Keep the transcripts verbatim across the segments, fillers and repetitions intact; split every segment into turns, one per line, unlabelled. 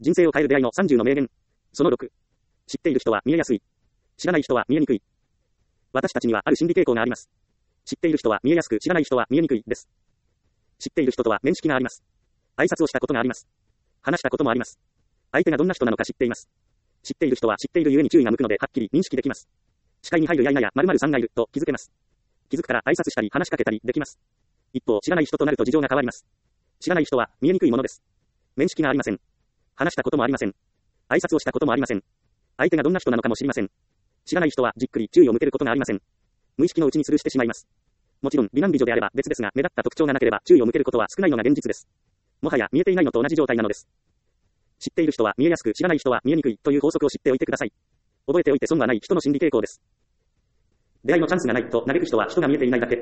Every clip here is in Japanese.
人生を変える出会いのさんじゅうの名言。そのろく。知っている人は見えやすい。知らない人は見えにくい。私たちにはある心理傾向があります。知っている人は見えやすく、知らない人は見えにくいです。知っている人とは面識があります。挨拶をしたことがあります。話したこともあります。相手がどんな人なのか知っています。知っている人は知っているゆえに注意が向くのではっきり認識できます。視界に入るやいなや〇〇さんがいると気づけます。気づくから挨拶したり話しかけたりできます。一方、知らない人となると事情が変わります。知らない人は見えにくいものです。面識がありません。話したこともありません。挨拶をしたこともありません。相手がどんな人なのかも知りません。知らない人はじっくり注意を向けることがありません。無意識のうちにスルーしてしまいます。もちろん美男美女であれば別ですが、目立った特徴がなければ注意を向けることは少ないのが現実です。もはや見えていないのと同じ状態なのです。知っている人は見えやすく、知らない人は見えにくいという法則を知っておいてください。覚えておいて損はない人の心理傾向です。出会いのチャンスがないと嘆く人は人が見えていないだけ。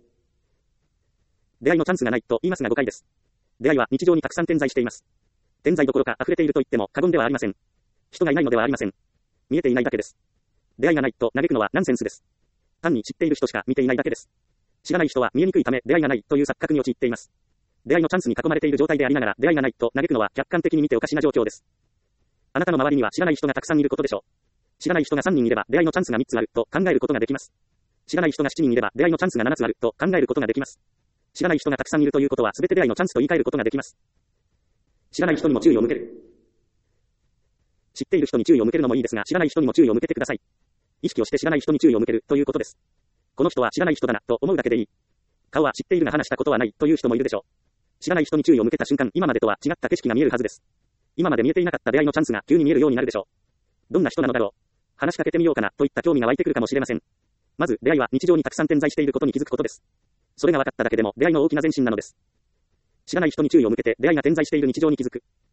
出会いのチャンスがないと言いますが誤解です。出会いは日常にたくさん点在しています。点在どころか溢れていると言っても過言ではありません。人がいないのではありません。見えていないだけです。出会いがないと嘆くのはナンセンスです。単に知っている人しか見ていないだけです。知らない人は見えにくいため出会いがないという錯覚に陥っています。出会いのチャンスに囲まれている状態でありながら出会いがないと嘆くのは客観的に見ておかしな状況です。あなたの周りには知らない人がたくさんいることでしょう。知らない人がさんにんいれば出会いのチャンスがみっつあると考えることができます。知らない人がしちにんいれば出会いのチャンスがななつあると考えることができます。知らない人がたくさんいるということは全て出会いのチャンスと言い換えることができます。知らない人にも注意を向ける。知っている人に注意を向けるのもいいですが、知らない人にも注意を向けてください。意識をして知らない人に注意を向けるということです。この人は知らない人だなと思うだけでいい。顔は知っているが話したことはないという人もいるでしょう。知らない人に注意を向けた瞬間、今までとは違った景色が見えるはずです。今まで見えていなかった出会いのチャンスが急に見えるようになるでしょう。どんな人なのだろう。話しかけてみようかなといった興味が湧いてくるかもしれません。まず出会いは日常にたくさん点在していることに気づくことです。それが分かっただけでも出会いの大きな前進なのです。知らない人に注意を向けて出会いが点在している日常に気づく。